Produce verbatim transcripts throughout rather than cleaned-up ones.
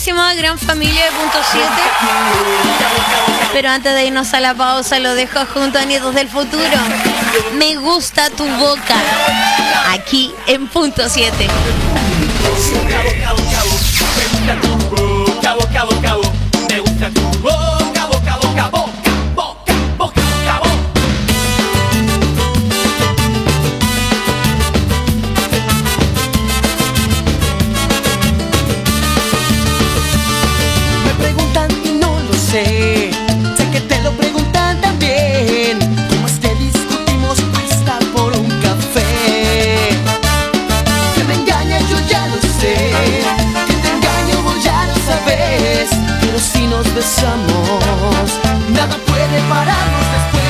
buenísima, gran familia de Punto siete. Pero antes de irnos a la pausa, lo dejo junto a Nietos del Futuro. Me gusta tu boca. Aquí en Punto siete. Cabo, cabo, cabo, me gusta tu boca, boca, boca, boca, boca, boca, cabo. Me preguntan y no lo sé, sé que te lo preguntan también. ¿Cómo es que discutimos hasta por un café? Que me engaña yo ya lo sé, que te engaño vos ya lo sabes. Pero si nos besamos, nada puede pararnos después.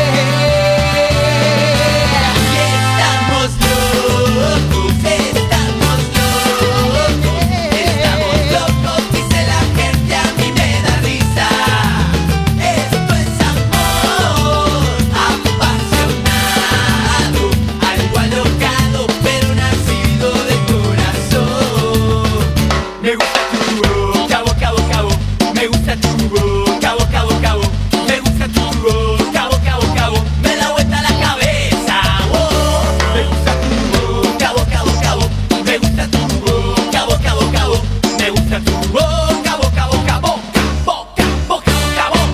Y estamos locos, estamos locos, estamos locos, dice la gente, a mí me da risa. Esto es amor apasionado, algo alocado, pero nacido de corazón. Me gusta tu boca, boca, boca, boca. Me gusta tu boca, boca, boca, boca. Me gusta tu boca, boca, boca, boca. Me da vuelta la cabeza, oh. Me gusta tu boca, boca, boca, boca. Me gusta tu boca, boca, boca, boca. Me gusta tu boca, boca, boca, boca, boca, boca, boca, boca.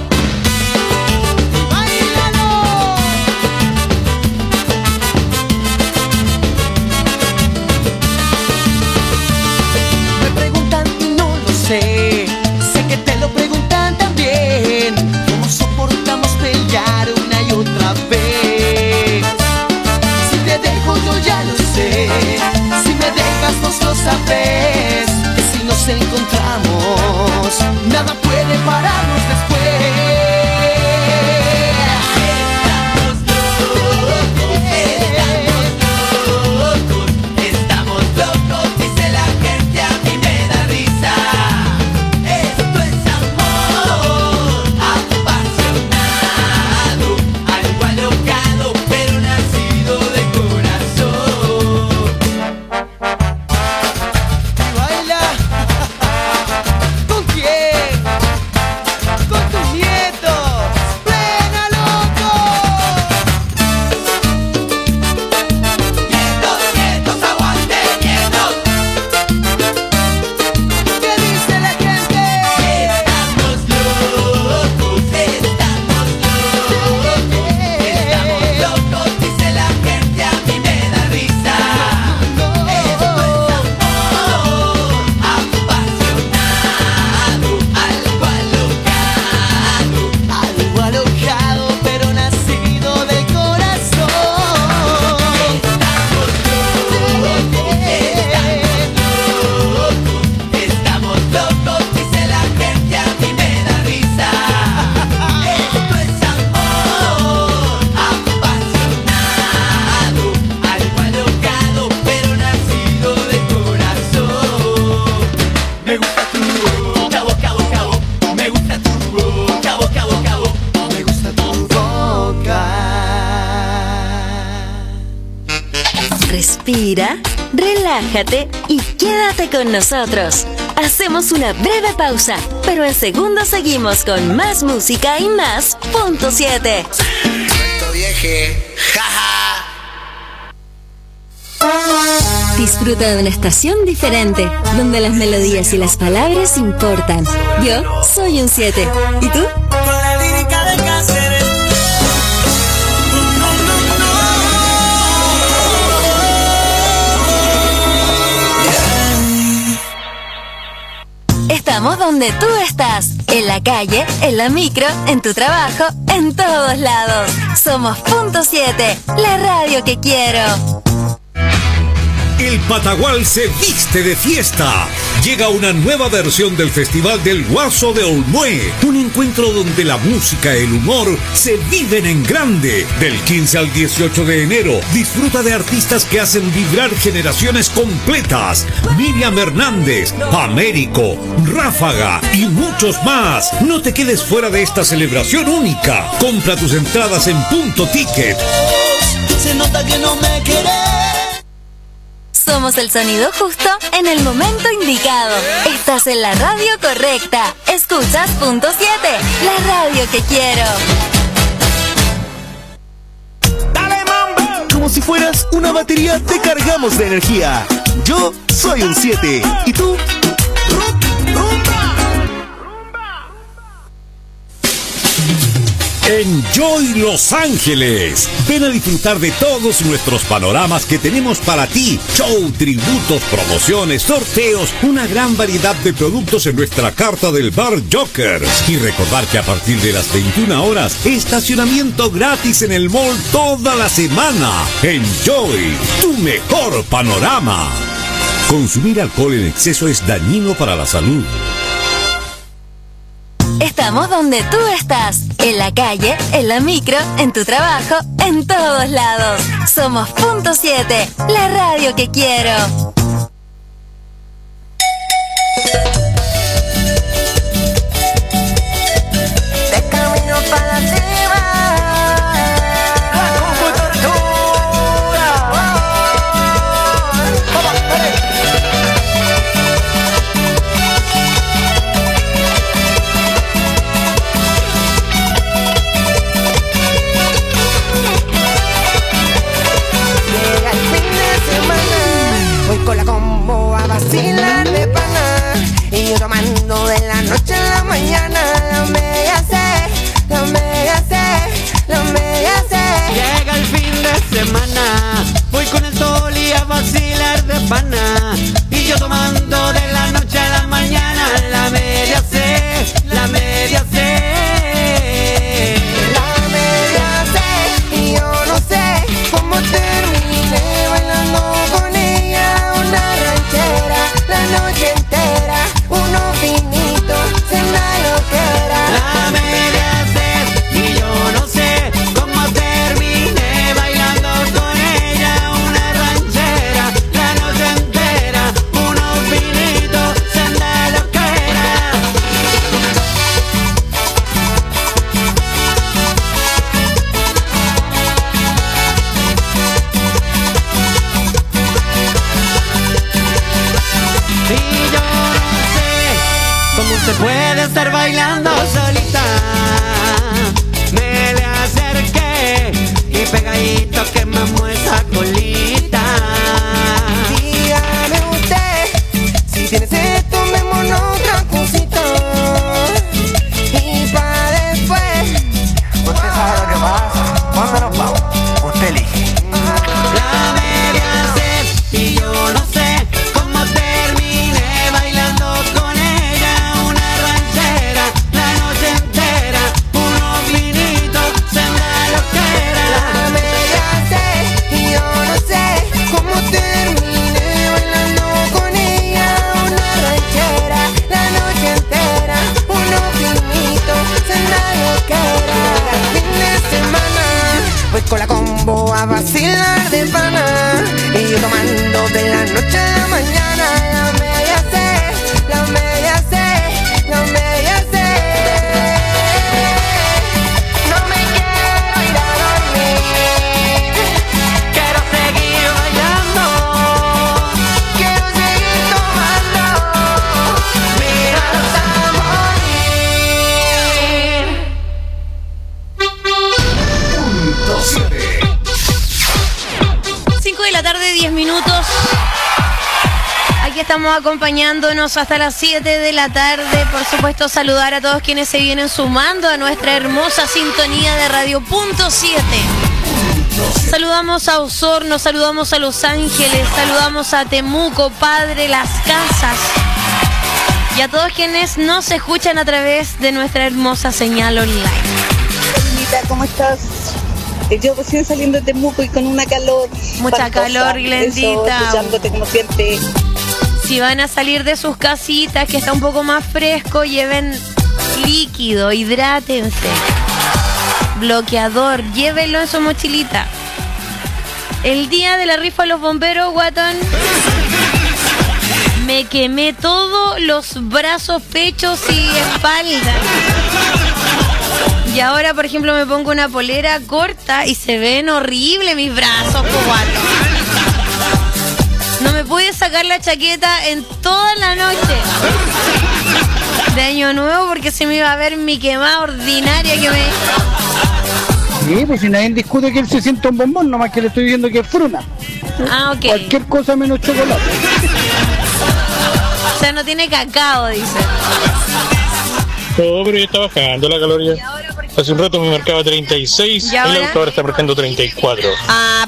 Me preguntan y no lo sé, sé que te lo preguntan también. ¿Cómo soportamos pelear una y otra vez? Si te dejo yo ya lo sé, si me dejas vos lo sabes. Que si nos encontramos, nada puede pararnos después. Estamos locos, estamos locos, dice la gente, a mí me da risa. Esto es amor apasionado, algo alocado, pero nacido de corazón. Y baila. ¿Con quién? Con tus nietos. ¡Plena, loco! Nietos, nietos, aguante, nietos. ¿Qué dice la gente? Estamos locos, estamos locos, estamos locos, dice la gente, a mí me da risa. Esto es amor apasionado, algo alocado. Algo alocado, pero nacido del corazón. Estamos locos, estamos locos, dice la gente, a mí me da risa. Esto es amor apasionado, algo alocado, pero nacido de corazón. Me gusta tu boca, boca, boca, boca. Me gusta tu boca, boca, boca, boca. Me gusta tu boca. Respira, relájate y quédate con nosotros. Hacemos una breve pausa, pero en segundos seguimos con más música y más Punto siete. Correcto, vieje. Jaja. Disfruta de una estación diferente, donde las melodías y las palabras importan. Yo soy un siete. ¿Y tú? Con la lírica de Cáceres. Estamos donde tú estás, en la calle, en la micro, en tu trabajo, en todos lados. Somos Punto siete, la radio que quiero. El Patagual se viste de fiesta. Llega una nueva versión del Festival del Guaso de Olmué. Un encuentro donde la música y el humor se viven en grande. Del quince al dieciocho de enero, disfruta de artistas que hacen vibrar generaciones completas. Miriam Hernández, Américo, Ráfaga y muchos más. No te quedes fuera de esta celebración única. Compra tus entradas en Punto Ticket. Se nota que no me querés. Somos el sonido justo en el momento indicado. Estás en la radio correcta. Escuchas Punto siete, la radio que quiero. Como si fueras una batería, te cargamos de energía. Yo soy un siete. ¿Y tú? Enjoy Los Ángeles. Ven a disfrutar de todos nuestros panoramas que tenemos para ti. Show, tributos, promociones, sorteos, una gran variedad de productos en nuestra carta del bar Jokers. Y recordar que a partir de las veintiuna horas, estacionamiento gratis en el mall toda la semana. Enjoy, tu mejor panorama. Consumir alcohol en exceso es dañino para la salud. Estamos donde tú estás, en la calle, en la micro, en tu trabajo, en todos lados. Somos Punto siete, la radio que quiero. De camino para arriba, la computadora. Llega el fin de semana, voy con la combo a vacilar de pana. Y yo tomando de la noche a la mañana. La media C, la media C, la media C. Llega el fin de semana, voy con el Toli a vacilar de pana. Y yo tomando de la noche a la mañana. La media C, la media C. La media C, y yo no sé cómo terminé bailando con ella. Una ranchera, la noche entera, uno finito, cena loquera. La media C, y yo no sé cómo terminé bailando con ella. Una ranchera, la noche entera, unos vinitos, senda loquera. Y yo no sé cómo se puede estar bailando solita. Me le acerqué y pegadito quemamos esa colita. Dígame usted, si tiene sed, tomémonos otra cosita. Y pa' después, Usted sabe lo que pasa. ¿Cuándo nos vamos? Usted elige. La media C, y yo no sé cómo terminé bailando con ella. Una ranchera, la noche entera, unos vinitos, senda loquera. la media C, y yo no sé cómo terminé bailando con ella. Una ranchera, la noche entera, unos vinitos, cena loquera. El fin de semana, voy con la combo a vacilar de pana. Y yo tomando de la noche a la mañana. La media C, la media C, la media C. No me quiero ir a dormir, Quiero seguir bailando, quiero seguir tomando. Mira hasta morir. cinco de la tarde, diez minutos. Aquí estamos acompañándonos hasta las siete de la tarde. Por supuesto, saludar a todos quienes se vienen sumando a nuestra hermosa sintonía de Radio Punto siete. Saludamos a Osorno, saludamos a Los Ángeles, saludamos a Temuco, Padre Las Casas. Y a todos quienes nos escuchan a través de nuestra hermosa señal online. Glendita, ¿cómo estás? Eh, Yo recién saliendo de Temuco y con una calor. Mucha espantosa. calor, Glendita. Eso, escuchándote como siempre. Si van a salir de sus casitas, que está un poco más fresco, lleven líquido, hidrátense. Bloqueador, llévenlo en su mochilita. El día de la rifa de los bomberos, guatón, me quemé todos los brazos, pechos y espalda. Y ahora, por ejemplo, me pongo una polera corta y se ven horribles mis brazos, po, guatón. No me pude sacar la chaqueta en toda la noche de Año Nuevo porque se me iba a ver mi quemada ordinaria que me... Sí, pues si nadie discute que él se sienta un bombón, nomás que le estoy diciendo que es fruna. Ah, ok. Cualquier cosa menos chocolate. O sea, no tiene cacao, dice. No, pero ya está bajando la caloría. Hace un rato me marcaba treinta y seis, el auto ahora está marcando treinta y cuatro. Ah,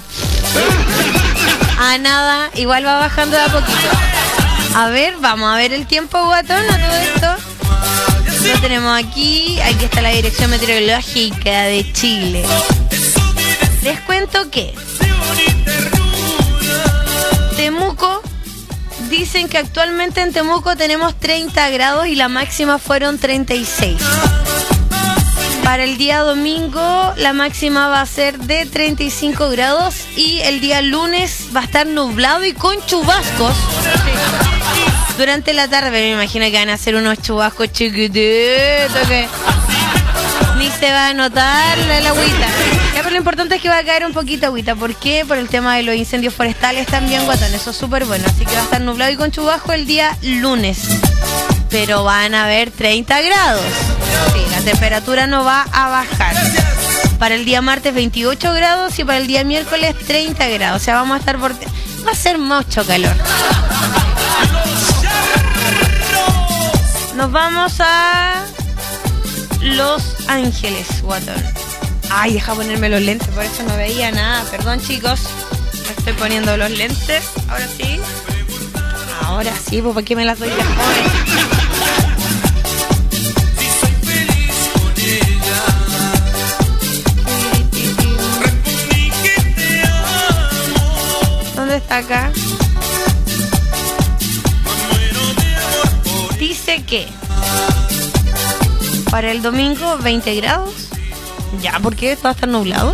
a nada, igual va bajando de a poquito. A ver, vamos a ver el tiempo, guatón, a todo esto. Lo tenemos aquí, aquí está la dirección meteorológica de Chile. Les cuento que Temuco, dicen que actualmente en Temuco tenemos treinta grados y la máxima fueron treinta y seis. Para el día domingo la máxima va a ser de treinta y cinco grados y el día lunes va a estar nublado y con chubascos. Durante la tarde me imagino que van a hacer unos chubascos chiquititos que ni se va a notar la, la agüita. Ya, pero lo importante es que va a caer un poquito agüita. ¿Por qué? Por el tema de los incendios forestales también, guatón. Eso es súper bueno. Así que va a estar nublado y con chubasco el día lunes. Pero van a haber treinta grados. Sí, la temperatura no va a bajar. Para el día martes veintiocho grados y para el día miércoles treinta grados. O sea, vamos a estar por... Va a ser mucho calor. Nos vamos a Los Ángeles, guatón. Ay, deja ponerme los lentes, por eso no veía nada. Perdón, chicos. Me estoy poniendo los lentes. Ahora sí. Ahora sí, pues ¿por qué me las doy de joven? ¿Dónde está acá? Dice que para el domingo veinte grados. Ya, ¿por qué? ¿Va a estar nublado?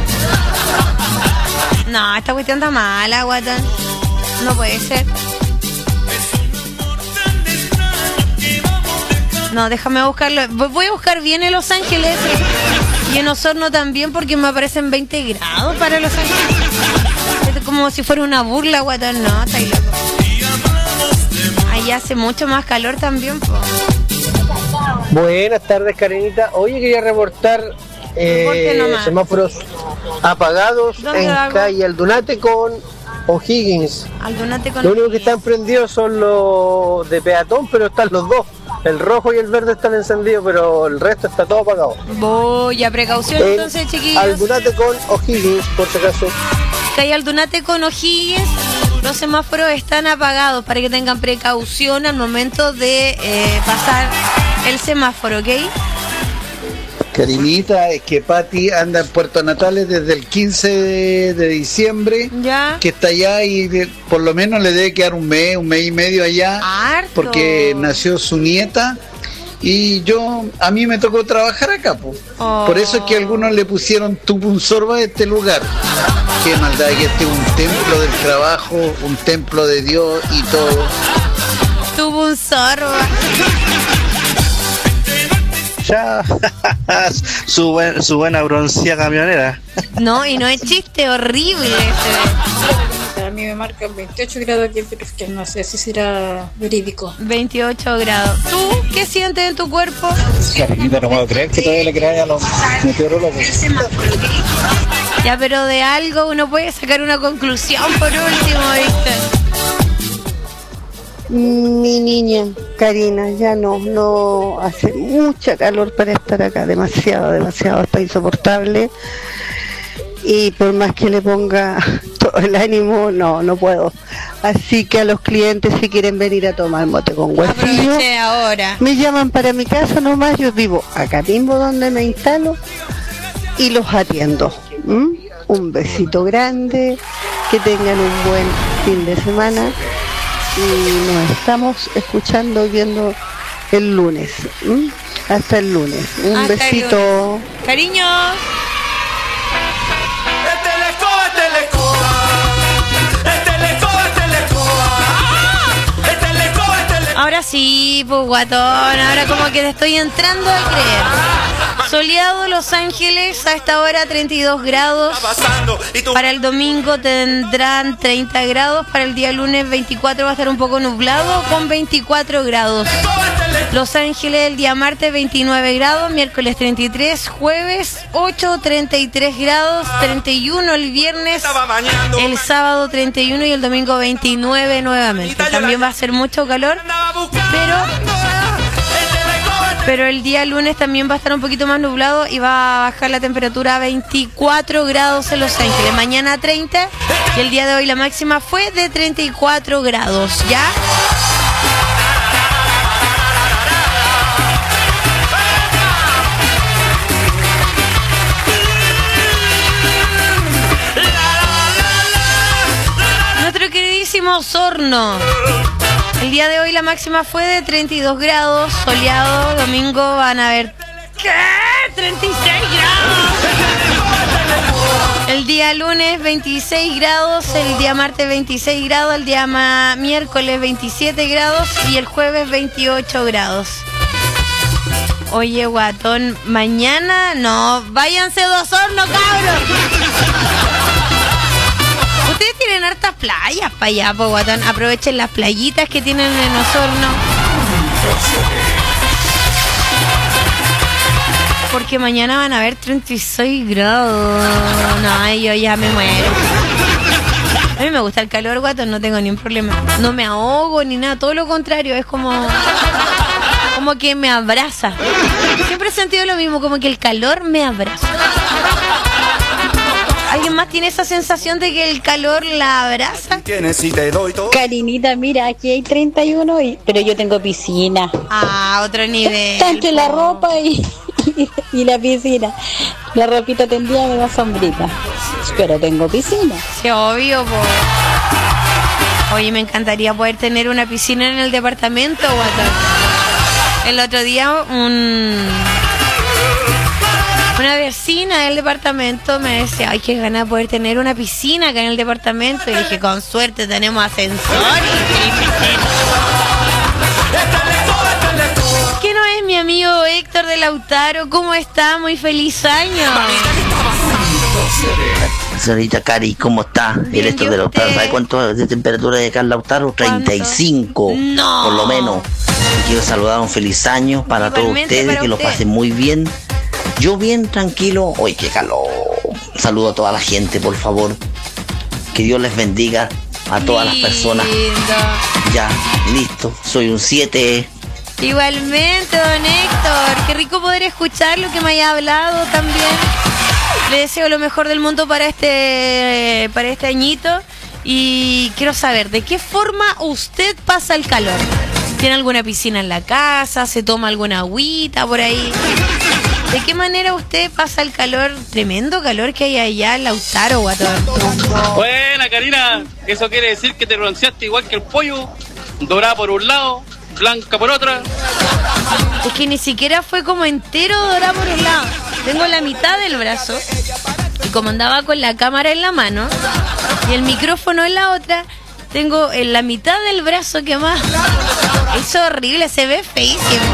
No, esta cuestión está mala, guatón. No puede ser. No, déjame buscarlo. Voy a buscar bien en Los Ángeles y en Osorno también porque me aparecen veinte grados para Los Ángeles. Es como si fuera una burla, guatón. No, está ahí loco. Ahí hace mucho más calor también, po. Buenas tardes, Karenita. Oye, quería reportar eh, semáforos apagados en calle Aldunate con O'Higgins. Aldunate con Lo único que están prendidos son los de peatón, pero están los dos. El rojo y el verde están encendidos, pero el resto está todo apagado. Voy a precaución en entonces, chiquillos. Aldunate con O'Higgins, por si acaso. Calle Aldunate con O'Higgins. Los semáforos están apagados para que tengan precaución al momento de eh, pasar el semáforo, ¿ok? Karinita, es que Pati anda en Puerto Natales desde el quince de diciembre, ya, que está allá y de, por lo menos le debe quedar un mes, un mes y medio allá, harto, porque nació su nieta y yo, a mí me tocó trabajar acá, po. Oh. Por eso es que algunos le pusieron Tupunsorba a este lugar. Qué maldad, que este es un templo del trabajo, un templo de Dios y todo. Tupunsorba. Ya, su, buen, su buena broncía camionera. No, y no es chiste, horrible ese. A mí me marcan veintiocho grados aquí, pero es que no sé si será verídico. veintiocho grados. ¿Tú qué sientes en tu cuerpo? Karenita, no puedo creer que todavía le creáis a los meteorólogos. Ya, pero de algo uno puede sacar una conclusión por último, ¿viste? Mi niña, Karina, ya no, no hace mucha calor para estar acá, demasiado, demasiado, está insoportable y por más que le ponga todo el ánimo, no, no puedo. Así que a los clientes si quieren venir a tomar mote con huesillo, aproveché ahora. Me llaman para mi casa nomás, yo vivo acá mismo donde me instalo y los atiendo. ¿Mm? Un besito grande, que tengan un buen fin de semana. Y nos estamos escuchando y viendo el lunes. ¿Mm? Hasta el lunes. Un Hasta besito. Lunes. Cariño. Ahora sí, pues guatón. Ahora como que te estoy entrando a creer. Soleado Los Ángeles a esta hora treinta y dos grados. Para el domingo tendrán treinta grados. Para el día lunes veinticuatro va a estar un poco nublado con veinticuatro grados. Los Ángeles el día martes veintinueve grados, miércoles treinta y tres, jueves ocho, treinta y tres grados, treinta y uno el viernes, el sábado treinta y uno y el domingo veintinueve nuevamente. También va a ser mucho calor, pero pero el día lunes también va a estar un poquito más nublado y va a bajar la temperatura a veinticuatro grados en Los Ángeles. Mañana treinta y el día de hoy la máxima fue de treinta y cuatro grados, ¿ya? Nuestro queridísimo Osorno. El día de hoy la máxima fue de treinta y dos grados, soleado. Domingo van a ver... ¿Qué? treinta y seis grados. El día lunes veintiséis grados, el día martes veintiséis grados, el día ma- miércoles veintisiete grados y el jueves veintiocho grados. Oye, guatón, mañana no, váyanse de Osorno, cabros. Ustedes tienen hartas playas para allá, po, guatón. Aprovechen las playitas que tienen en Osorno. Porque mañana van a haber treinta y seis grados. No, yo ya me muero. A mí me gusta el calor, guatón, no tengo ningún problema. No me ahogo ni nada, todo lo contrario, es como... como que me abraza. Siempre he sentido lo mismo, como que el calor me abraza. ¿Alguien más tiene esa sensación de que el calor la abraza? Karinita, mira, aquí hay treinta y uno, y, pero yo tengo piscina. Ah, otro nivel. Está entre la ropa y, y, y la piscina. La ropita tendida me da sombrita. Pero tengo piscina. Sí, obvio, po. Oye, me encantaría poder tener una piscina en el departamento, guatón. El otro día un... una vecina del departamento me decía, ay, qué ganas de poder tener una piscina acá en el departamento. Y dije, con suerte tenemos ascensor y piscina. ¿Qué no es mi amigo Héctor de Lautaro? ¿Cómo está? Muy feliz año. Señorita Cari, ¿cómo está? Bien, el Héctor de Lautaro. usted? ¿Sabe cuánto es de temperatura de acá en Lautaro? treinta y cinco, No. por lo menos. Quiero saludar un feliz año para todos Igualmente ustedes, para que lo usted. pasen muy bien. Yo bien tranquilo. Uy, qué calor. Saludo a toda la gente, por favor. Que Dios les bendiga a todas las personas. Lindo. Ya, listo. Soy un siete. Igualmente, don Héctor. Qué rico poder escuchar lo que me haya hablado también. Le deseo lo mejor del mundo para este, para este añito. Y quiero saber, ¿de qué forma usted pasa el calor? ¿Tiene alguna piscina en la casa? ¿Se toma alguna agüita por ahí? ¿De qué manera usted pasa el calor? Tremendo calor que hay allá en Lautaro, guatón. Buena, Karina. Eso quiere decir que te bronceaste igual que el pollo. Dorada por un lado, blanca por otra. Es que ni siquiera fue como entero dorado por un lado. Tengo la mitad del brazo. Y como andaba con la cámara en la mano y el micrófono en la otra, tengo en la mitad del brazo quemado. Es horrible, se ve feísimo.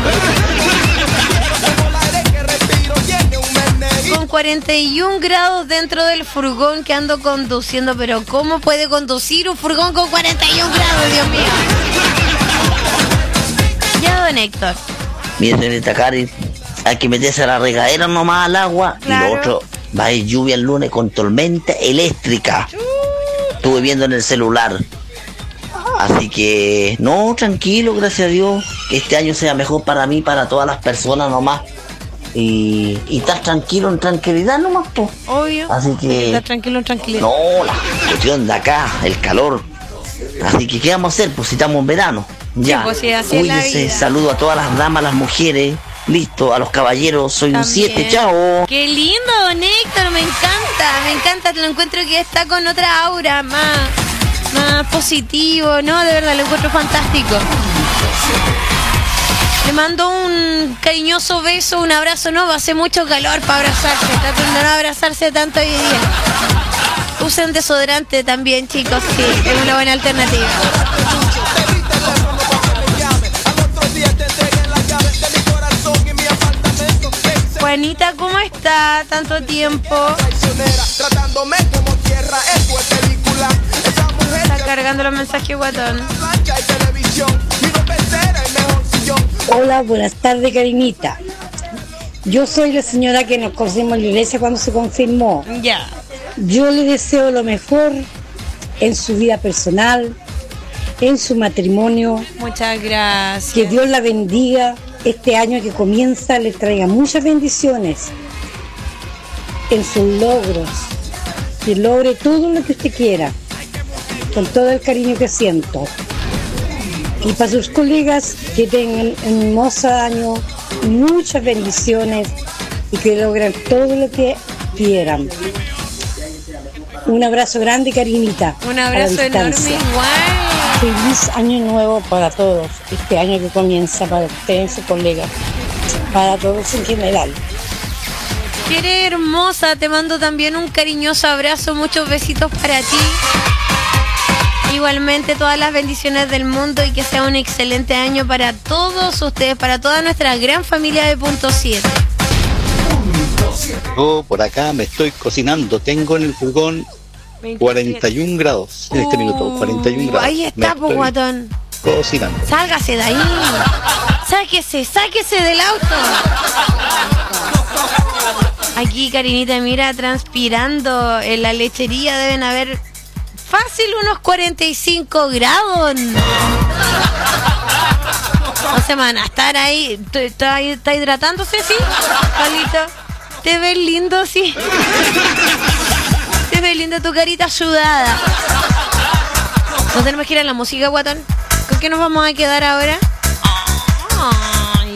Con cuarenta y un grados dentro del furgón que ando conduciendo. Pero ¿cómo puede conducir un furgón con cuarenta y un grados, Dios mío? Ya, don Héctor. Mire, señorita Cari, hay que meterse a la regadera nomás al agua. Claro. Y lo otro, va a ir lluvia el lunes con tormenta eléctrica. Estuve viendo en el celular. Así que, no, tranquilo, gracias a Dios. Que este año sea mejor para mí, para todas las personas nomás. Y, y estar tranquilo, en tranquilidad nomás, po. Obvio. Así que... Está tranquilo, en tranquilidad. No, la cuestión de acá, el calor. Así que, ¿qué vamos a hacer? Pues si estamos en verano. Ya, Sí, pues, sí, así es la cuídense, vida. saludo a todas las damas, las mujeres. Listo, a los caballeros, soy un También. siete, chao. Qué lindo, don Héctor, me encanta, me encanta, lo encuentro que está con otra aura más, más positivo, ¿no? De verdad, lo encuentro fantástico. Le mando un cariñoso beso, un abrazo, no, hace mucho calor para abrazarse, traten de no abrazarse tanto hoy día. Usen desodorante también, chicos, sí, es una buena alternativa. Juanita, ¿cómo está? Tanto tiempo. Tratándome como tierra, eso es película. Esa mujer está cargando los mensajes, guatón. Hola, buenas tardes, Karinita. Yo soy la señora que nos conocimos en la iglesia cuando se confirmó. Ya. Yo le deseo lo mejor en su vida personal, en su matrimonio. Muchas gracias. Que Dios la bendiga. Este año que comienza le traiga muchas bendiciones en sus logros. Que logre todo lo que usted quiera, con todo el cariño que siento. Y para sus colegas, que tengan un hermoso año, muchas bendiciones y que logren todo lo que quieran. Un abrazo grande, Karinita. Un abrazo enorme igual. Feliz año nuevo para todos, este año que comienza, para ustedes y sus colegas, para todos en general. Qué hermosa, te mando también un cariñoso abrazo, muchos besitos para ti. Igualmente todas las bendiciones del mundo y que sea un excelente año para todos ustedes, para toda nuestra gran familia de Punto siete. Yo por acá me estoy cocinando, tengo en el fogón cuarenta y un grados en este minuto, cuarenta y un grados. Ahí está, pues, guatón. Cocinando. Sálgase de ahí. Sáquese, sáquese del auto. Aquí, Karinita, mira, transpirando en la lechería deben haber fácil unos cuarenta y cinco grados. No se van a estar ahí. ¿Está, está hidratándose, sí? Palito, te ves lindo, sí. Te ves lindo, tu carita sudada. ¿No tenemos que ir a la música, guatón? ¿Con qué nos vamos a quedar ahora? Ay.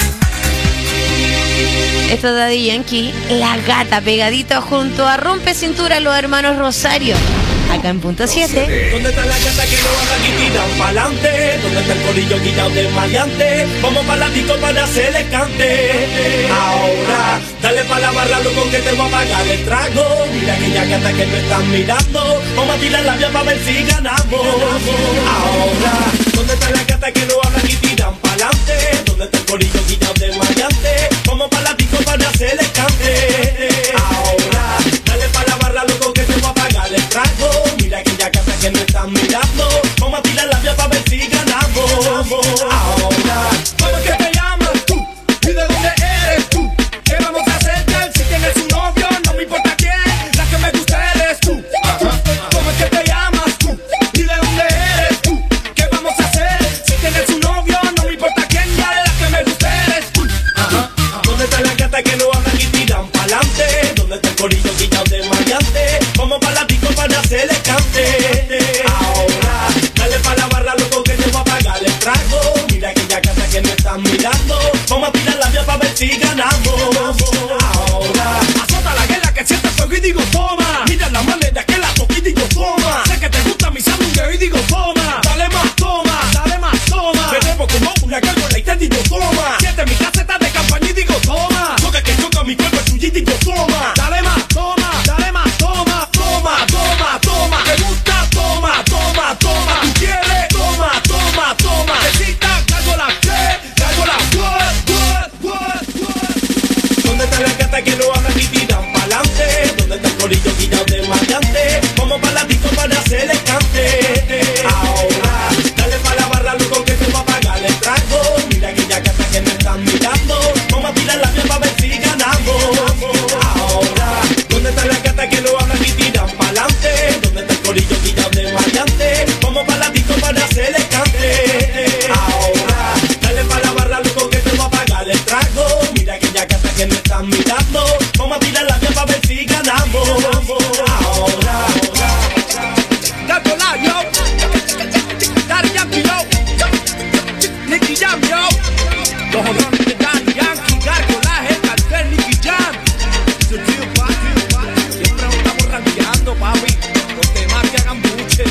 Esto es Daddy Yankee, La Gata, pegadito junto a Rompe Cintura, los hermanos Rosario. Acá en Punto siete. ¿Dónde está la gata que no anda aquí tiran pa'lante? ¿Dónde está el corillo quitado del maleante? Vamos pa' la disco para hacerle cante. Ahora, dale pa' la barra, loco, que te voy a pagar el trago. Mira aquella gata que me están mirando. Vamos a tirar la vía pa' ver si ganamos. Ahora, ¿dónde está la gata que no anda aquí tiran pa'lante? ¿Dónde está el corillo quitado del maleante? Vamos pa' la disco para hacerle cante. Ahora, dale pa' la barra, loco, que te voy a pagar el trago. Mira aquella casa que me están mirando. Vamos a tirar la vía para ver si ganamos. Ahora, ¿cómo es que te llamas tú? ¿Y de dónde eres tú? ¿Qué vamos a hacer, girl? Si tienes un novio, no me importa quién. La que me gusta eres tú. ¿Cómo es que te llamas tú? ¿Y de dónde eres tú? ¿Qué vamos a hacer? Si tienes un novio, no me importa quién. Ya la que me gusta eres tú. ¿Dónde está la gata que no hablan y tiran pa'lante? ¿Dónde está el corillo quitado de maleante? Vamos pa' la disco para hacerle cante. Ahora, dale pa' la barra, loco, que te voy a pagar el trago. Mira aquella casa que me están mirando. Vamos a tirar la vía para ver si ganamos. Ahora, azota la guerra que siente fuego y digo toma. Mira la manera que la toqué y digo toma. Sé que te gusta mi sándwich y digo toma. Dale más, toma, dale más, toma. Tenemos como una gárgola y te digo toma. Siente mi caseta de campaña y digo toma. Toca que toca mi cuerpo es tuyo y digo toma. Dale más, toma, dale más, toma, toma, toma, toma. ¿Te gusta? Toma, toma, toma. ¿Tú quieres? Toma, toma, toma. Necesita, cargo la que, cargo la what, what, what, what. ¿Dónde está la gata que no habla y tiran pa'lante? ¿Dónde está el corillo quitado de maleante? Vamos pa' la disco para hacerle cante. Ahora, dale pa' la barra, loco, que te va a pagar el trago. Mira aquella gata que me están mirando. Vamos a tirar la vía para ver si ganamos. Ahora, ¿dónde está la gata que no habla y tiran pa'lante? ¿Dónde está el corillo quitado de maleante? Vamos pa' la disco para hacerle cante. Ahora, dale pa' la barra, loco, que te va a pagar el trago. Mira aquella gata que me están mirando. Vamos a tirar la vía para ver si ganamos. Ahora, Gárgola, yo. Daddy Yankee, yo. Nicky Jam, yo. Los honrones de Daddy Yankee, Gárgola, el cartel Nicky Jam. Siempre nos estamos rankeando, papi. Los demás que hagan buche.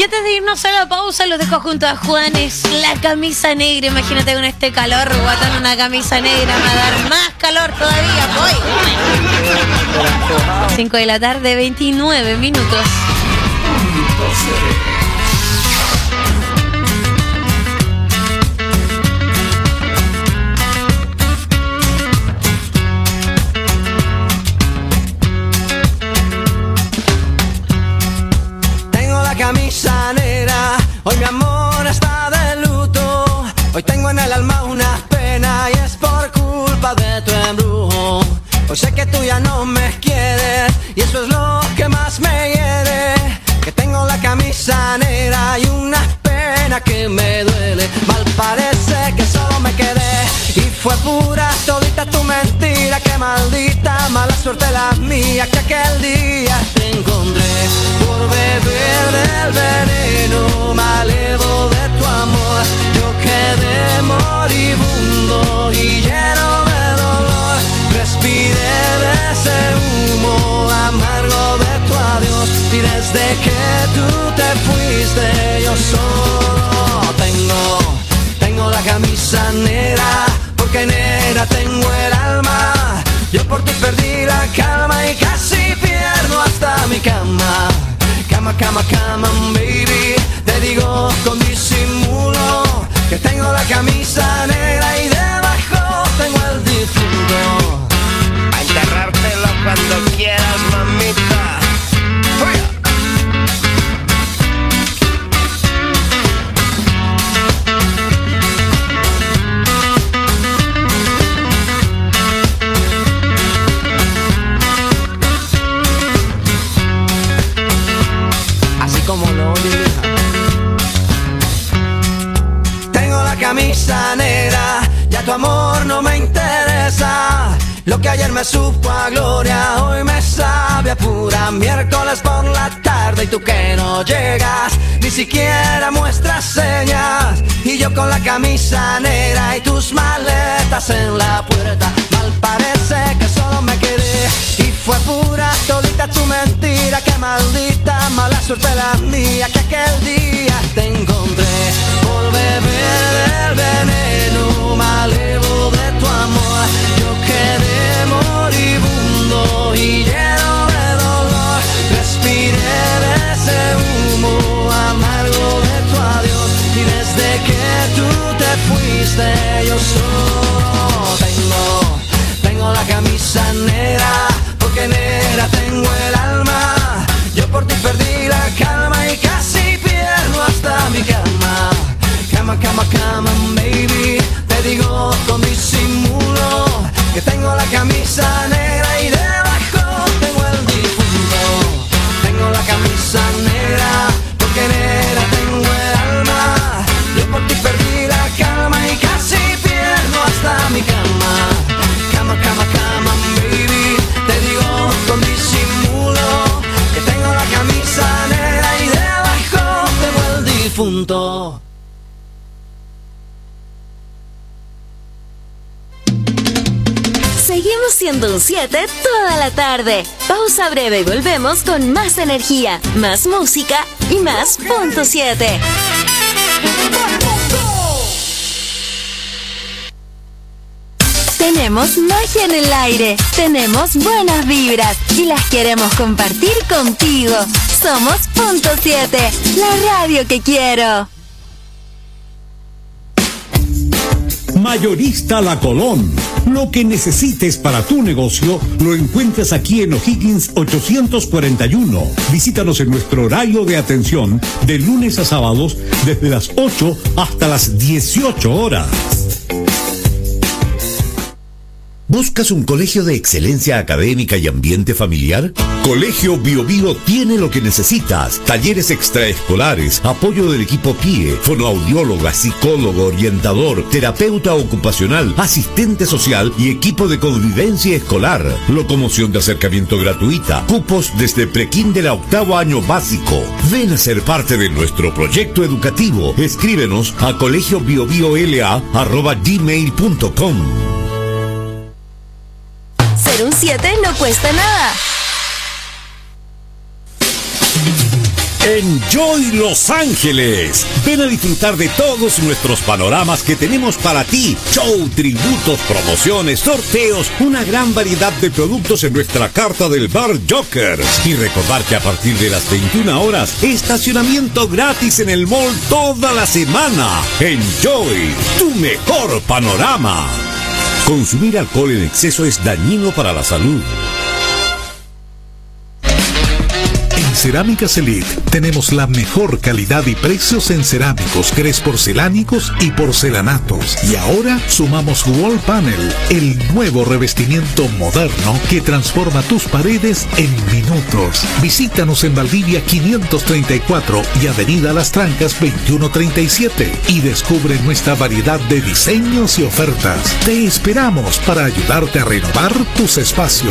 antes de irnos a la pausa, los dejo junto a Juanes. La camisa negra, imagínate con este calor, guatón, una camisa negra va a dar más calor todavía. Voy. cinco de la tarde, veintinueve minutos. Camisa negra, hoy mi amor está de luto. Hoy tengo en el alma una pena y es por culpa de tu embrujo. Hoy sé que tú ya no me quieres y eso es lo que más me hiere. Que tengo la camisa negra y una pena que me duele. Mal parece que solo me quedé y fue pura todita tu mentira. Que maldita mala suerte la mía que aquel día te encontré. Por beber del veneno malevo de tu amor, yo quedé moribundo y lleno de dolor. Respiré de ese humo amargo de tu adiós y desde que tú te fuiste yo solo tengo, tengo la camisa negra, porque negra tengo el alma. Yo por ti perdí la calma y casi pierdo hasta mi cama. Cama, cama, cama, baby, te digo con disimulo que tengo la camisa negra y debajo tengo el difunto. A enterrártelo cuando quieras, mamita. ¡Fuera! Como lo oye, hija. Tengo la camisa negra, ya tu amor no me interesa. Lo que ayer me supo a gloria, hoy me sabe a pura miércoles por la tarde. Y tú que no llegas, ni siquiera muestras señas. Y yo con la camisa negra y tus maletas en la puerta. Mal parece que solo me quedé y fue pura todita tu mentira. Que maldita mala suerte la mía que aquel día te encontré. Por beber del veneno malevo de tu amor, yo quedé moribundo y lleno de dolor. Respiré de ese humo amargo de tu adiós y desde que tú te fuiste yo solo tengo, tengo la camisa negra, porque negra tengo el alma. Yo por ti perdí la calma y casi pierdo hasta mi cama. Cama, cama, cama, baby, te digo con disimulo que tengo la camisa negra y debajo tengo el difunto. Tengo la camisa negra, porque negra tengo el alma. Yo por ti perdí la calma y casi pierdo hasta mi cama. Cama, cama, cama, baby, te digo con disimulo que tengo la camisa negra y debajo tengo el difunto. Seguimos siendo un siete toda la tarde. Pausa breve y volvemos con más energía, más música y más punto siete. Tenemos magia en el aire, tenemos buenas vibras y las queremos compartir contigo. Somos punto siete, la radio que quiero. Mayorista La Colón. Lo que necesites para tu negocio lo encuentras aquí en O'Higgins ochocientos cuarenta y uno. Visítanos en nuestro horario de atención de lunes a sábados desde las ocho hasta las dieciocho horas. ¿Buscas un colegio de excelencia académica y ambiente familiar? Colegio Bio Bio tiene lo que necesitas. Talleres extraescolares, apoyo del equipo P I E, fonoaudióloga, psicólogo, orientador, terapeuta ocupacional, asistente social y equipo de convivencia escolar. Locomoción de acercamiento gratuita. Cupos desde prekinder a octavo año básico. Ven a ser parte de nuestro proyecto educativo. Escríbenos a colegiobiobiola arroba gmail punto com. Ser un siete no cuesta nada. Enjoy Los Ángeles. Ven a disfrutar de todos nuestros panoramas que tenemos para ti. Show, tributos, promociones, sorteos, una gran variedad de productos en nuestra carta del Bar Joker. Y recordar que a partir de las veintiuna horas, estacionamiento gratis en el mall toda la semana. Enjoy, tu mejor panorama. Consumir alcohol en exceso es dañino para la salud. En Cerámicas Elite tenemos la mejor calidad y precios en cerámicos, grés porcelánicos y porcelanatos. Y ahora sumamos Wall Panel, el nuevo revestimiento moderno que transforma tus paredes en minutos. Visítanos en Valdivia quinientos treinta y cuatro y Avenida Las Trancas veintiuno treinta y siete y descubre nuestra variedad de diseños y ofertas. Te esperamos para ayudarte a renovar tus espacios.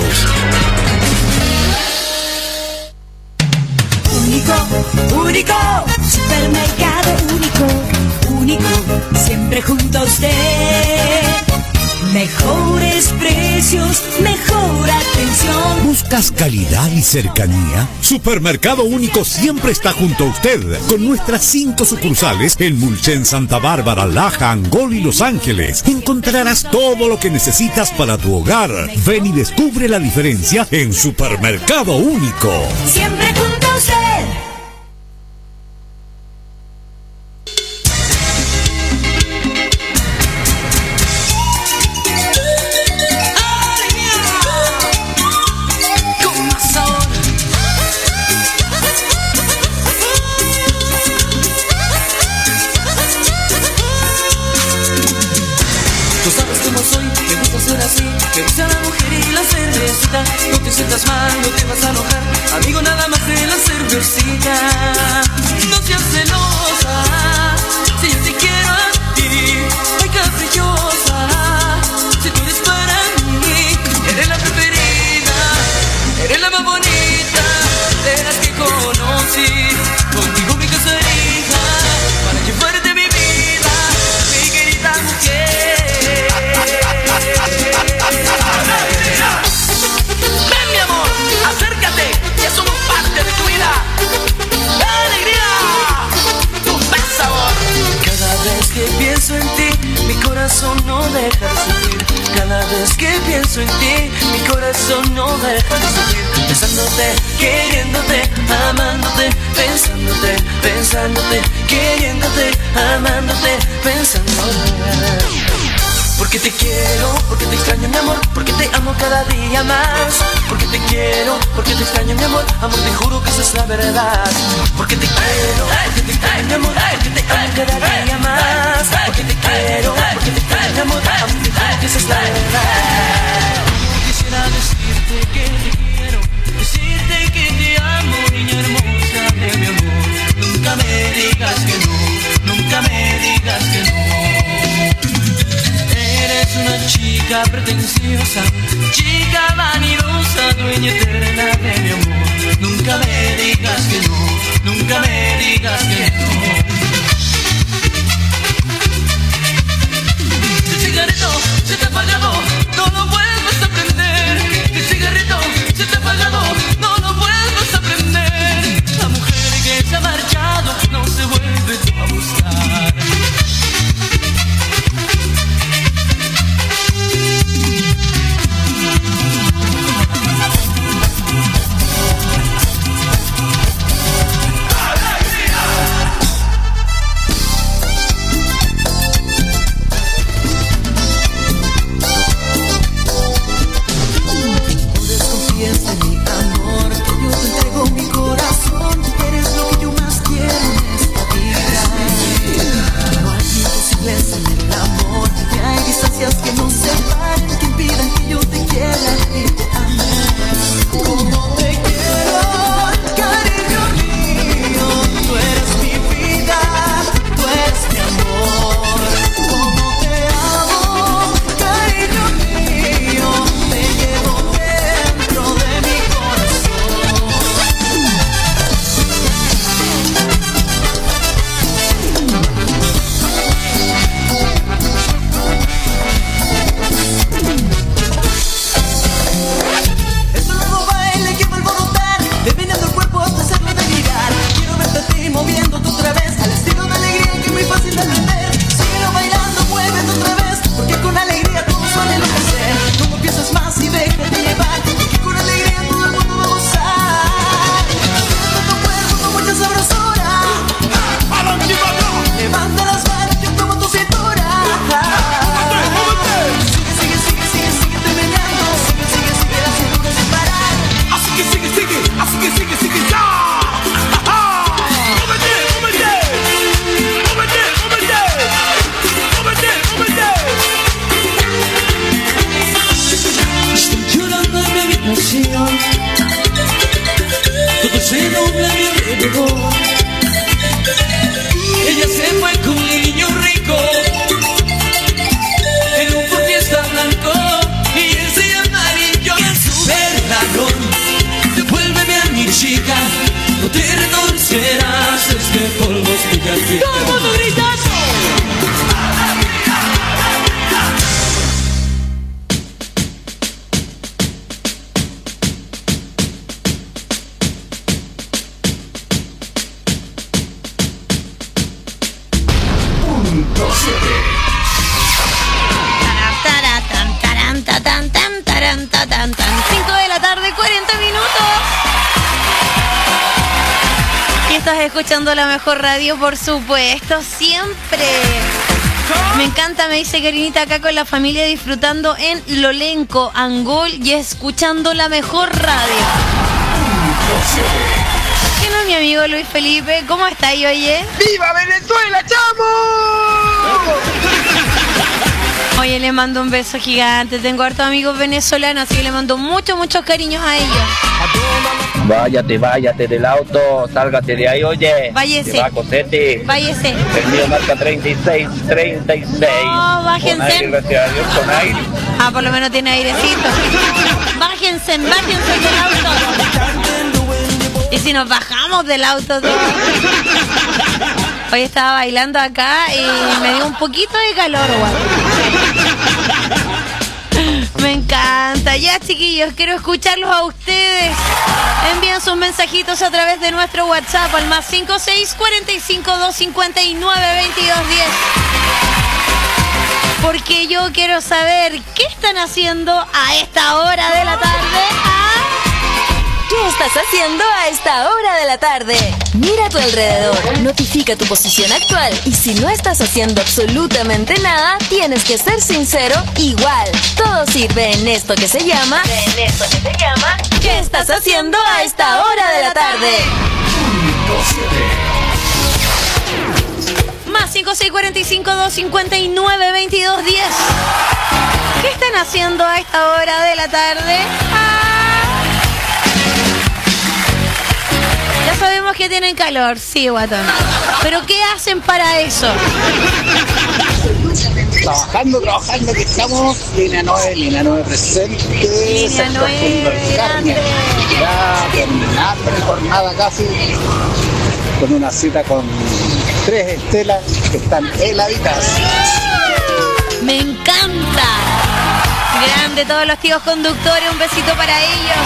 Único, único, supermercado único, único, siempre junto a usted. Mejores precios, mejor atención. ¿Buscas calidad y cercanía? Supermercado Único siempre está junto a usted, con nuestras cinco sucursales en Mulchen, Santa Bárbara, Laja, Angol y Los Ángeles. Encontrarás todo lo que necesitas para tu hogar. Ven y descubre la diferencia en Supermercado Único. Siempre junto a usted. Me gusta la mujer y la cervecita. No te sientas mal, no te vas a enojar. Amigo, nada más de la cervecita. No seas celosa, si yo te quiero a ti. Ay, caprichosa, si tú eres para mí. Eres la preferida, eres la más bonita de las que conocí. Contigo mi casa hija, para llevarte mi vida, mi querida mujer. Ven mi amor, acércate, ya somos parte de tu vida. ¡Alegría! Un buen sabor. Cada vez que pienso en ti, mi corazón no deja de sufrir. Cada vez que pienso en ti, mi corazón no deja de sufrir. Pensándote, queriéndote, amándote, pensándote, pensándote, queriéndote, amándote, pensándote. Porque te quiero, porque te extraño mi amor, porque te amo cada día más. Porque te quiero, porque te extraño mi amor, amor te juro que esa es la verdad. Porque te quiero, porque te extraño mi amor, porque te amo cada día más. Porque te quiero, porque te extraño mi amor, amor te juro que esa es la verdad. Quisiera decirte que te quiero, decirte que te amo, niña hermosa de mi amor. Nunca me digas que no, nunca me digas que no. Eres una chica pretenciosa, chica vanidosa, dueña eterna de mi amor. Nunca me digas que no, nunca me digas que no. El cigarrito se te ha apagado, no lo vuelvas a prender. El cigarrito se te ha apagado, no lo vuelvas a prender. La mujer que se ha marchado no se vuelve a buscar. cinco de la tarde, cuarenta minutos. Y estás escuchando la mejor radio, por supuesto, siempre. Me encanta, me dice Karinita, acá con la familia disfrutando en Lolenco, Angol y escuchando la mejor radio. ¿Quién no es mi amigo Luis Felipe? ¿Cómo está ahí, oye? ¡Viva Venezuela, chamo! Oye, le mando un beso gigante. Tengo hartos amigos venezolanos, así que le mando muchos, muchos cariños a ellos. Váyate, váyate del auto, sálgate de ahí, oye. Váyese. Te va a cosete. Váyese. El mío marca treinta y seis, treinta y seis. No, bájense. Con aire, gracias a Dios, con aire. Ah, por lo menos tiene airecito. Bájense, bájense del auto. Y si nos bajamos del auto todos. Hoy estaba bailando acá y me dio un poquito de calor, guay. Me encanta. Ya, chiquillos, quiero escucharlos a ustedes. Envíen sus mensajitos a través de nuestro WhatsApp al más cinco seis cuatro cinco dos cinco nueve veintidós diez. Porque yo quiero saber qué están haciendo a esta hora de la tarde. ¿Ah? ¿Qué estás haciendo a esta hora de la tarde? Mira a tu alrededor, notifica tu posición actual y si no estás haciendo absolutamente nada, tienes que ser sincero igual. Todo sirve en esto que se llama... En esto que se llama... ¿Qué estás haciendo a esta hora de la tarde? Más cinco seis cuatro cinco dos cinco nueve veintidós diez. ¿Qué están haciendo a esta hora de la tarde? Ah. Ya sabemos que tienen calor, sí, guatón. Pero ¿qué hacen para eso? Trabajando, trabajando, que estamos. Línea nueve, línea nueve presente. Línea nueve, grande. Ya terminando la jornada casi. Con una cita con tres estelas que están heladitas. Me encanta. Grande todos los tíos conductores, un besito para ellos.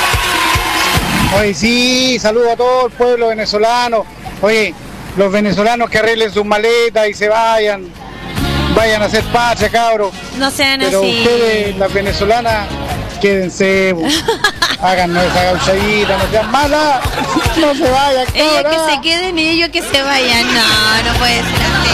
Oye, sí, saludo a todo el pueblo venezolano. Oye, los venezolanos que arreglen sus maletas y se vayan. Vayan a hacer patria, cabros. No sean Pero así. ustedes, las venezolanas, quédense. Háganos esa gauchadita, no sean malas. No se vayan, cabra. Ellos que se queden y ellos que se vayan. No, no puede ser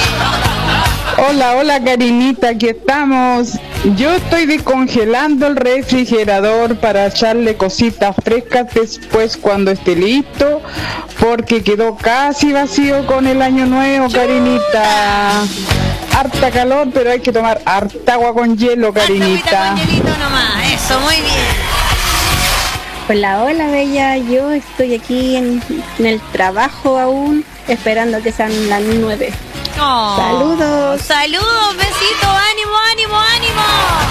así. Hola, hola Karinita, aquí estamos. Yo estoy descongelando el refrigerador para echarle cositas frescas después cuando esté listo, porque quedó casi vacío con el año nuevo, Karinita. Harta calor, pero hay que tomar harta agua con hielo, Karinita. Harta con hielito nomás, eso, muy bien. Hola, hola Bella, yo estoy aquí en, en el trabajo aún, esperando que sean las nueve. Oh, saludos. Saludos, besitos, ánimo, ánimo, ánimo.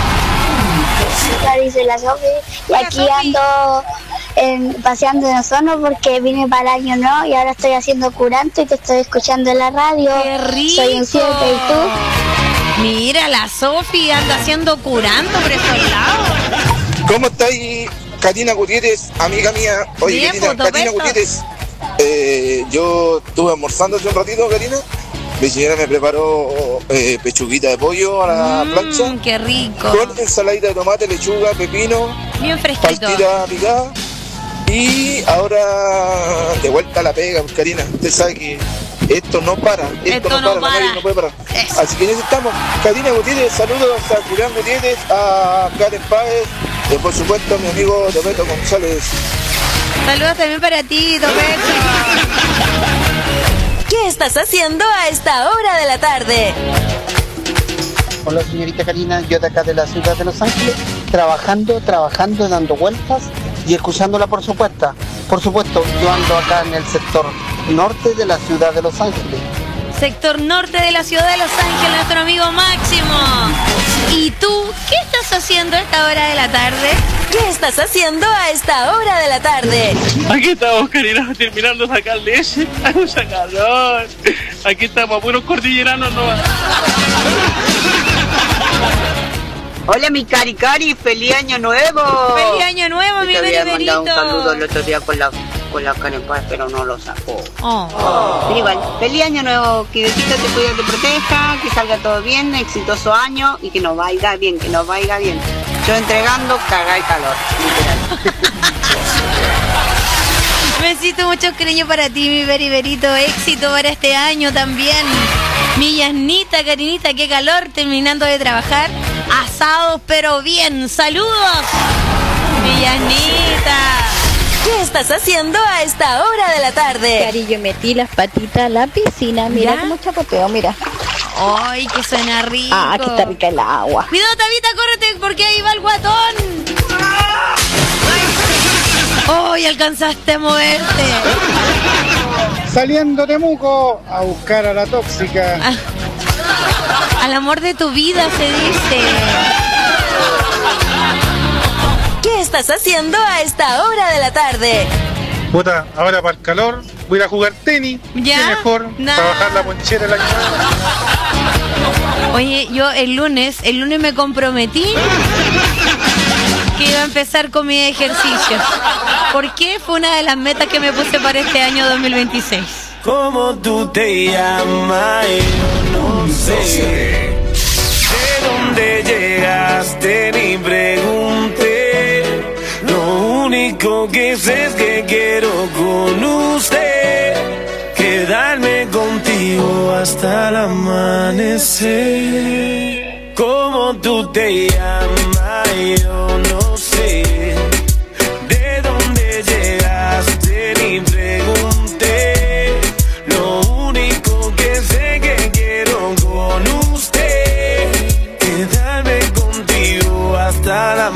Hola, dice la Sofi. Y aquí Sophie. ando en, paseando en Ozono porque vine para el año nuevo y ahora estoy haciendo curanto y te estoy escuchando en la radio. ¡Qué rico! Soy un siete, ¿y tú? Mira, la Sofi anda haciendo curanto por esos lados. ¿Cómo estáis, Karina Gutiérrez, amiga mía? Oye, Bien, Karina, Karina Gutiérrez. Eh, yo estuve almorzando hace un ratito, Karina. Mi señora me preparó eh, pechuguita de pollo a la mm, plancha. ¡Qué rico! Con ensaladita de tomate, lechuga, pepino. Bien fresquito. Paltita picada. Y ahora de vuelta a la pega, Karina. Usted sabe que esto no para. Esto, esto no, no para, para. no puede parar. Eso. Así que necesitamos. Karina Gutiérrez, saludos a Julián Gutiérrez, a Karen Páez, y por supuesto a mi amigo Topeto González. Saludos también para ti, Topeto. ¿Qué estás haciendo a esta hora de la tarde? Hola señorita Karina, yo de acá de la ciudad de Los Ángeles, trabajando, trabajando, dando vueltas y escuchándola por supuesto. Por supuesto, yo ando acá en el sector norte de la ciudad de Los Ángeles. Sector norte de la ciudad de Los Ángeles, nuestro amigo Máximo. ¿Y tú qué estás haciendo a esta hora de la tarde? ¿Qué estás haciendo a esta hora de la tarde? Aquí estamos, Karina, terminando de sacar leche. Hay mucha calor. Aquí estamos, puros cordilleranos nomás. Hola, mi Cari Cari, feliz año nuevo. Feliz año nuevo, mi Te había mandado beriberito. un saludo el otro día con la con la Karen Paz, pero no lo sacó. Oh. Pero igual, feliz año nuevo, que Diosito te cuide, te proteja, que salga todo bien, exitoso año y que nos vaya bien, que nos vaya bien. Yo entregando, caga el calor, literal. Besito, mucho cariño para ti, mi beriberito. Éxito para este año también. Mi Yasnita, Karinita, qué calor, terminando de trabajar. Asados, pero bien. ¡Saludos! Mi Yasnita. ¿Qué estás haciendo a esta hora de la tarde? Cari, yo metí las patitas a la piscina. Mira ¿Ya? cómo chapoteo, mira. ¡Ay, que suena rico! Ah, que está rica el agua. Cuidado, Tabita, córrete, porque ahí va el guatón. ¡Ay, alcanzaste a moverte! Saliendo de Temuco a buscar a la tóxica. Ah, al amor de tu vida, se dice. ¿Qué estás haciendo a esta hora de la tarde? Puta, ahora para el calor voy a ir a jugar tenis. ¿Ya? Qué mejor, Nah. para bajar la ponchera el año nuevo. Oye, yo el lunes, el lunes me comprometí que iba a empezar con mis ejercicios. ¿Por qué? Fue una de las metas que me puse para este año dos mil veintiséis. ¿Cómo tú te llamas? Yo no sé. ¿De dónde llegaste? Ni pregunté. Lo único que sé es que quiero con usted quedarme contigo hasta el amanecer. ¿Cómo tú te llamas? Yo no sé. ¿De dónde llegaste? Ni pregunté. Lo único que sé que quiero con usted quedarme contigo hasta el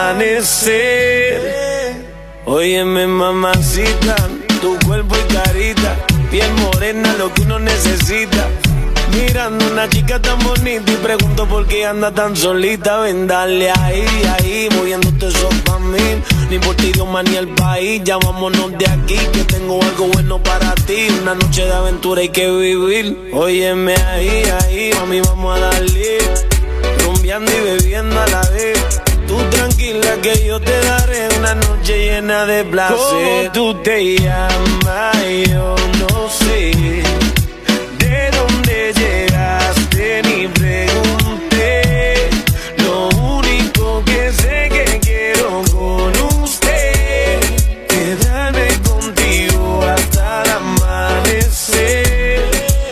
amanecer. Óyeme, mamacita, tu cuerpo y carita, piel morena, lo que uno necesita. Mirando una chica tan bonita y pregunto por qué anda tan solita. Ven, dale ahí, ahí, moviéndote eso pa' mí. Ni por ti, Dios, ni el país. Ya vámonos de aquí, que tengo algo bueno para ti. Una noche de aventura hay que vivir. Óyeme ahí, ahí, mami, vamos a darle. Rumbeando y bebiendo a la vez. Tú tranquila que yo te daré una noche llena de placer. ¿Cómo tú te llamas? Yo no sé. ¿De dónde llegaste? Ni pregunté. Lo único que sé que quiero con usted quedarme contigo hasta el amanecer.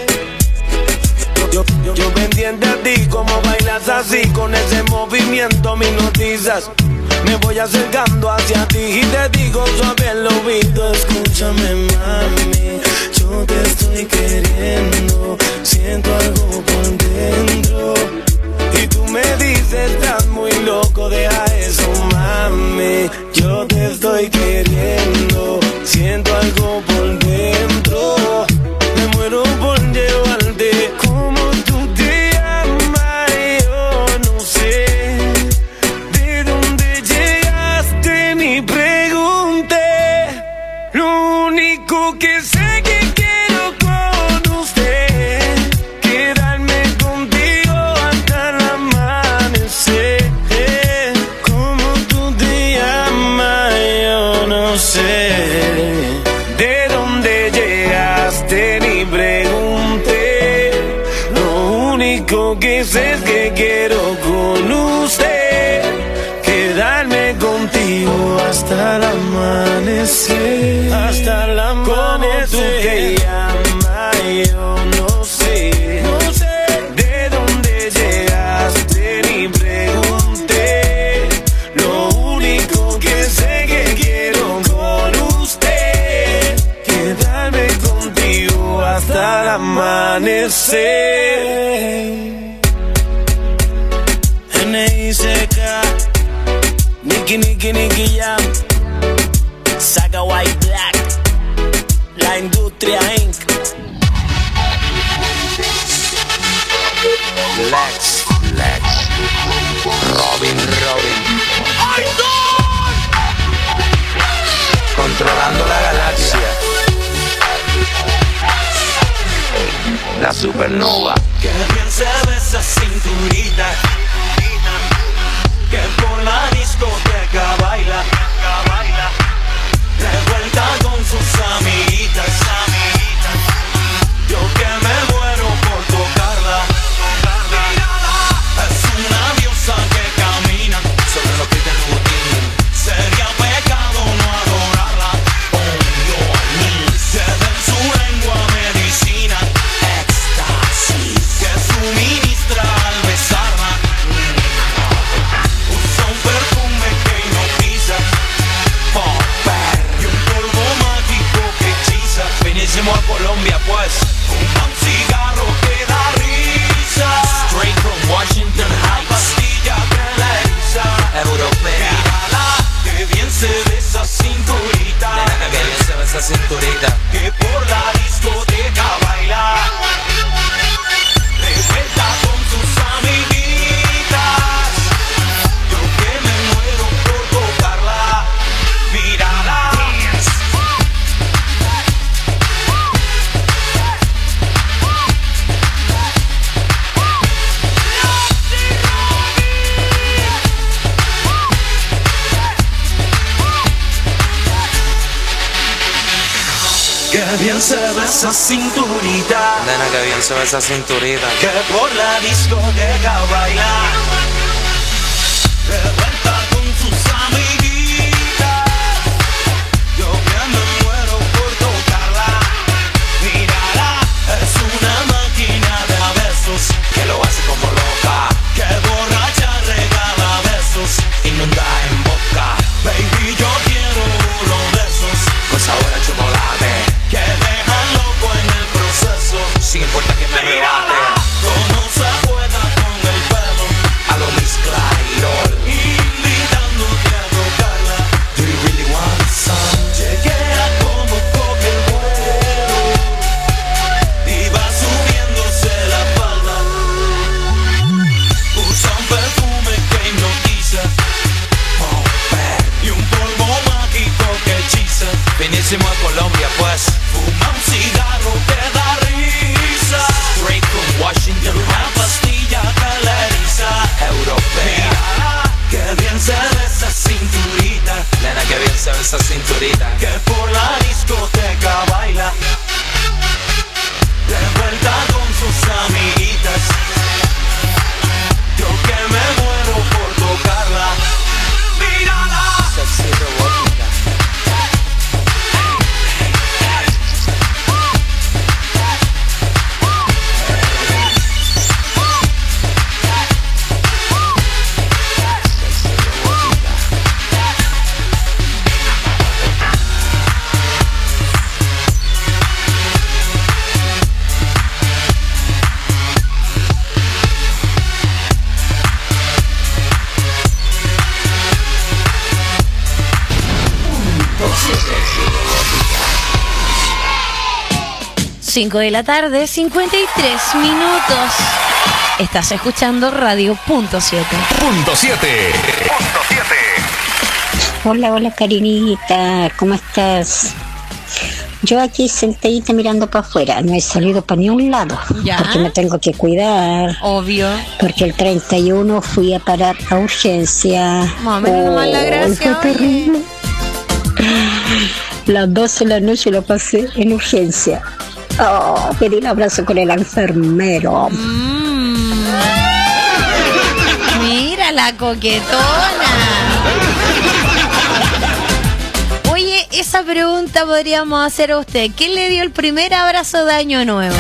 Yo, yo, yo pendiente a ti, como bailas así, con ese movimiento me hipnotizas. Me voy acercando hacia ti y te digo suave el oído. Escúchame, mami, yo te estoy queriendo. Siento algo por dentro y tú me dices, estás muy loco, deja eso, mami. Yo te estoy queriendo. Siento algo por dentro. Me muero por llevarte. Como tú te llamas, yo no sé. ¿De dónde llegaste? Ni pregunté. Lo único que sé que quiero con usted quedarme contigo hasta el amanecer. Como tú te llamas, yo no sé. ¿De dónde llegaste? Ni pregunté. Lo único que sé es que quiero con usted quedarme contigo hasta el amanecer. Hasta el amanecer. ¿Cómo tú te llamas? Yo no sé. No sé. ¿De dónde llegaste? Ni pregunté. Lo único que sé que quiero con usted quedarme contigo hasta el amanecer. N I C K, Nicky, Nicky, Nicky Jam, Saga White Black, La Industria incorporated. Lex, Lex, Robin, Robin. Controlando la galaxia. La supernova. Que bien se ve esa cinturita, que por la discoteca baila, baila. De vuelta con sus amiguitas, amiguitas. Yo que me muero por tocarla. Es una diosa que camina sobre los pies del botín. Sería pecado no adorarla. Oh, yo a mí. Se da en su lengua medicina, éxtasis, que suministra al besarla. Usa un perfume que hipnotiza, popper, y un polvo mágico que hechiza. Vinimos a Colombia pues, un cigarro que da risa. Straight from Washington Heights, pastilla que la eriza. Europea, mírala, que bien se ve esa cinturita. Nena, que bien se ve esa cinturita. Que por la discoteca baila. De vuelta con sus amiguitas. Yo que me muero por tocarla. Mírala. Que bien se ve esa cinturita. Nena, que bien se ve esa cinturita. Que por la discoteca baila. De vuelta con sus amiguitas. Yo que me muero por tocarla. Mírala, es una máquina de besos que lo hace como loca. Que borracha regala besos, inunda en boca. Baby, yo quiero uno de esos con sabor a chocolate, que dejan loco en el proceso, sin importar que me rebate. Como se juega con el pelo a lo Miss Clairol, invitándote a tocarla. Do you really want some? Chequea como coge el vuelo y va subiéndose la falda. Usa un perfume que hipnotiza, popper, y un polvo mágico que hechiza. Vinimos a Colombia pues, fuma un cigarro que da risa. Straight from Washington, una pastilla que la eriza. Europea, mírala, que bien se ve esa cinturita. Nena, que bien se ve esa cinturita. Que por la discoteca baila. De vuelta con sus amiguitas. Yo que me muero por tocarla. Mírala. Sexy robótica. cinco de la tarde, cincuenta y tres minutos. Estás escuchando Radio Punto siete. Punto siete. Punto siete. Hola, hola Karinita, ¿cómo estás? Yo aquí sentadita mirando para afuera, no he salido para ni un lado, ya, porque me tengo que cuidar. Obvio. Porque el treinta y uno fui a parar a urgencia. Mami, no más la gracia, fue terrible. Las doce de la noche lo pasé en urgencia. Oh, pedí un abrazo con el enfermero. Mm. Mira la coquetona. Oye, esa pregunta podríamos hacer a usted. ¿Quién le dio el primer abrazo de Año Nuevo?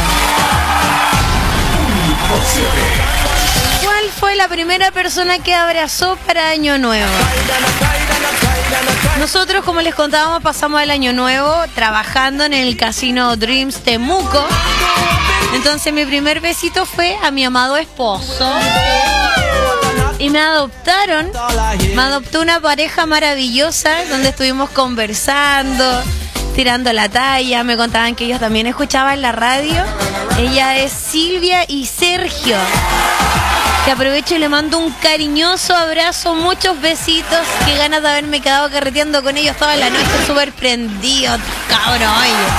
¿Cuál fue la primera persona que abrazó para Año Nuevo? Nosotros, como les contábamos, pasamos el Año Nuevo trabajando en el Casino Dreams Temuco. Entonces mi primer besito fue a mi amado esposo. Y me adoptaron. Me adoptó una pareja maravillosa donde estuvimos conversando, tirando la talla. Me contaban que ellos también escuchaban la radio. Ella es Silvia y Sergio, que aprovecho y le mando un cariñoso abrazo, muchos besitos. Qué ganas de haberme quedado carreteando con ellos toda la noche, súper prendido, cabrón.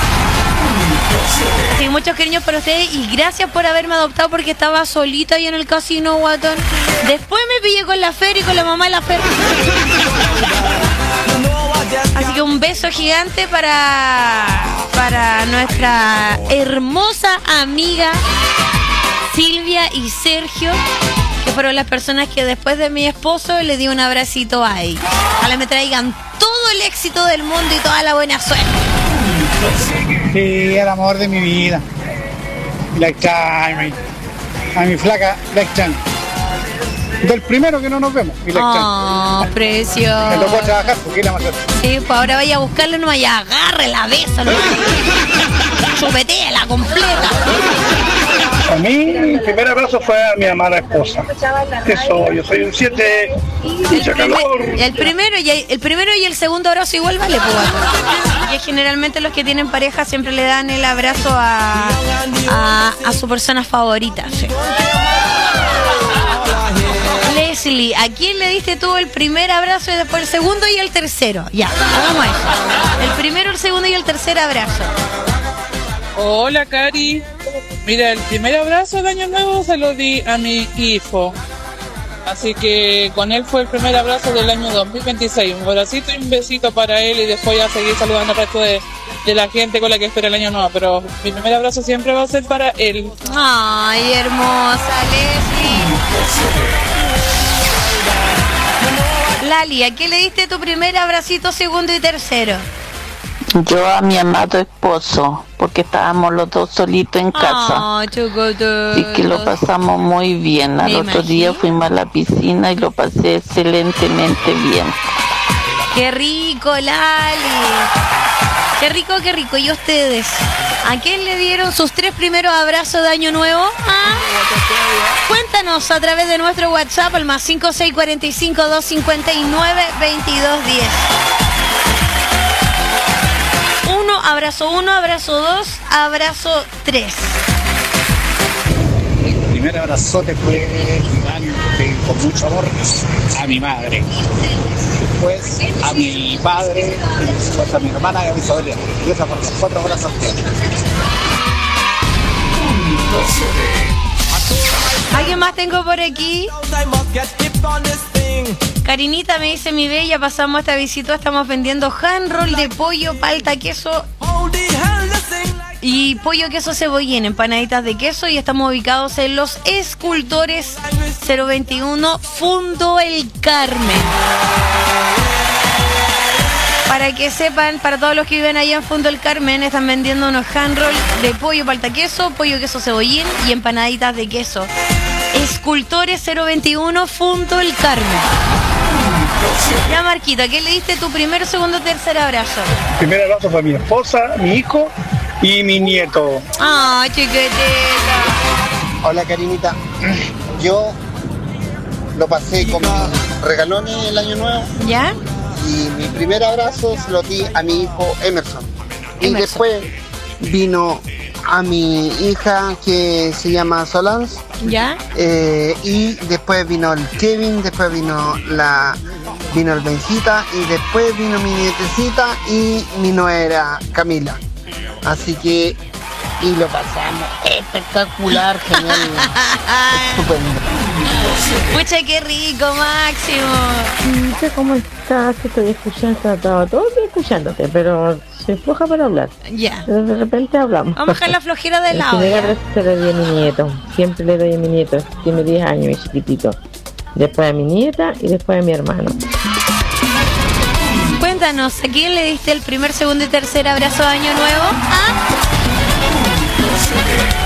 Sí, muchos cariños para ustedes y gracias por haberme adoptado, porque estaba solita ahí en el casino, guatón. Después me pillé con la Fer y con la mamá de la Fer. Así que un beso gigante para, para nuestra hermosa amiga Silvia y Sergio, que fueron las personas que después de mi esposo le di un abracito a ella. Ojalá me traigan todo el éxito del mundo y toda la buena suerte. Sí, el amor de mi vida. La extraño. A mi flaca la extraño. Del primero que no nos vemos. Y la oh, extraño. precioso. Me tocó trabajar porque era más hacer. Sí, pues ahora vaya a buscarlo, no vaya, agarre la besa, no chupetéela completa. A mí, mi primer abrazo fue a mi amada esposa. Eso, yo soy un siete, mucha calor. El primero, y el, el primero y el segundo abrazo igual vale, pues. Y es generalmente los que tienen pareja siempre le dan el abrazo a, a, a su persona favorita. ¿Sí? Leslie, ¿a quién le diste tú el primer abrazo y después el segundo y el tercero? Ya, hagamos eso. El primero, el segundo y el tercer abrazo. Hola, Cari. Mira, el primer abrazo de Año Nuevo se lo di a mi hijo. Así que con él fue el primer abrazo del año dos mil veintiséis. Un abracito y un besito para él y después ya seguir saludando al resto de, de la gente con la que espera el año nuevo. Pero mi primer abrazo siempre va a ser para él. Ay, hermosa Leslie. Lali, ¿a qué le diste tu primer abracito, segundo y tercero? Yo a mi amado esposo, porque estábamos los dos solitos en casa. Oh, y que lo pasamos muy bien. Al otro imagino. día fuimos a la piscina y lo pasé excelentemente bien. ¡Qué rico, Lali! ¡Qué rico, qué rico! ¿Y ustedes? ¿A quién le dieron sus tres primeros abrazos de Año Nuevo? ¿Ah? Cuéntanos a través de nuestro WhatsApp al más cinco seis cuatro cinco, dos cinco nueve, veintidós diez. Uno, abrazo uno, abrazo dos, abrazo tres. El primer abrazote fue con mucho amor a mi madre. Después a mi padre, después a mi hermana y a mi sobrina. Y esa por los cuatro abrazos. ¿Alguien más tengo por aquí? Karinita me dice: mi bella, pasamos esta visita, estamos vendiendo hand roll de pollo, palta, queso y pollo, queso, cebollín, empanaditas de queso, y estamos ubicados en Los Escultores cero veintiuno, Fundo El Carmen. Para que sepan, para todos los que viven allá en Fundo El Carmen, están vendiendo unos hand roll de pollo, palta, queso, pollo, queso, cebollín y empanaditas de queso. Escultores cero veintiuno, Fundo El Carmen. Ya, Marquito, ¿a qué le diste tu primer, segundo, tercer abrazo? El primer abrazo fue a mi esposa, mi hijo y mi nieto. ¡Ah, oh, chiquitita! Hola, Karinita. Yo lo pasé con mis regalones el año nuevo. ¿Ya? Y mi primer abrazo se lo di a mi hijo Emerson. Y Emerson. después vino a mi hija que se llama Solange. ¿Ya? Eh, y después vino el Kevin, después vino la vino el Benjita y después vino mi nietecita y mi nuera Camila. Así que y lo pasamos espectacular, genial, estupendo. Pucha, qué rico, Máximo. No sé cómo estás, estoy escuchando, todo, todo estoy escuchándote, pero se floja para hablar. Ya. Pero de repente hablamos. Vamos a dejar la flojera de El lado. primer abrazo se lo di a mi nieto, siempre le doy a mi nieto, tiene diez años, mi chiquitito. Después a mi nieta y después a mi hermano. Cuéntanos, ¿a quién le diste el primer, segundo y tercer abrazo de Año Nuevo? ¿Ah?